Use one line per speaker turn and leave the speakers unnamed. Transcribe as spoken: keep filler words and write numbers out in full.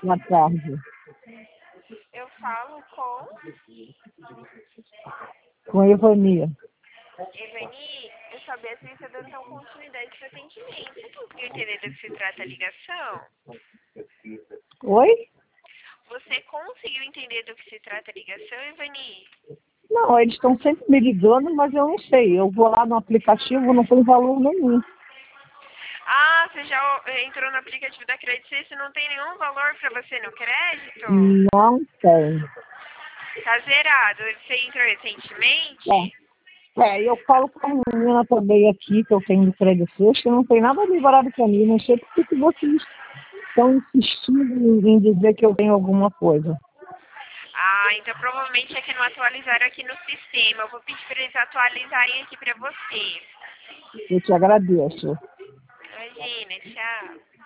Boa tarde.
Eu falo com
Com Evania.
Evani. Eu sabia se você dando então continuidade para atendimento. Você conseguiu entender do que se trata a ligação?
Oi?
Você conseguiu entender do que se trata a ligação, Evani?
Não, eles estão sempre me ligando, mas eu não sei. Eu vou lá no aplicativo, não tem valor nenhum.
Ah, você já entrou no aplicativo da Credit Suisse e não tem nenhum valor para você no crédito?
Não tem.
Tá zerado. Você entrou recentemente?
É, é eu falo com a menina também aqui, que eu tenho no Credit Suisse, que não tem nada liberado para mim. Não sei por que vocês estão insistindo em dizer que eu tenho alguma coisa.
Ah, então provavelmente é que não atualizaram aqui no sistema. Eu vou pedir para eles atualizarem aqui para você.
Eu te agradeço.
Imagina, tchau.